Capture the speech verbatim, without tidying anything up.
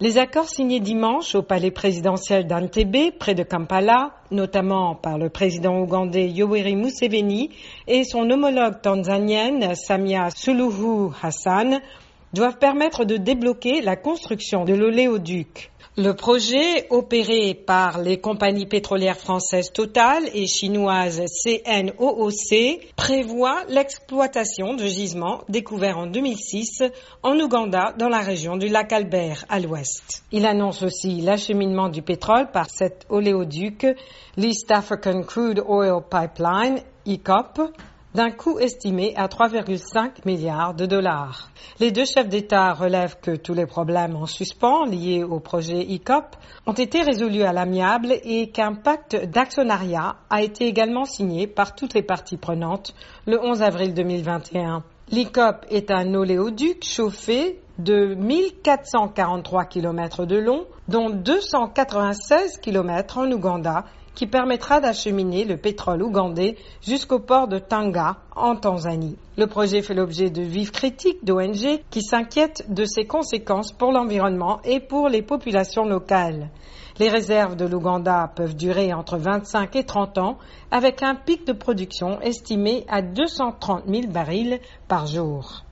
Les accords signés dimanche au palais présidentiel d'Entebbe, près de Kampala, notamment par le président ougandais Yoweri Museveni et son homologue tanzanienne Samia Suluhu Hassan, doivent permettre de débloquer la construction de l'oléoduc. Le projet, opéré par les compagnies pétrolières françaises Total et chinoises C N O O C, prévoit l'exploitation de gisements découverts en deux mille six en Ouganda, dans la région du lac Albert, à l'ouest. Il annonce aussi l'acheminement du pétrole par cet oléoduc, l'East African Crude Oil Pipeline, E C O P, d'un coût estimé à trois virgule cinq milliards de dollars. Les deux chefs d'État relèvent que tous les problèmes en suspens liés au projet E C O P ont été résolus à l'amiable et qu'un pacte d'actionnariat a été également signé par toutes les parties prenantes le onze avril deux mille vingt et un. L'E C O P est un oléoduc chauffé de mille quatre cent quarante-trois kilomètres de long, dont deux cent quatre-vingt-seize kilomètres en Ouganda, qui permettra d'acheminer le pétrole ougandais jusqu'au port de Tanga, en Tanzanie. Le projet fait l'objet de vives critiques d'O N G qui s'inquiètent de ses conséquences pour l'environnement et pour les populations locales. Les réserves de l'Ouganda peuvent durer entre vingt-cinq et trente ans, avec un pic de production estimé à deux cent trente mille barils par jour.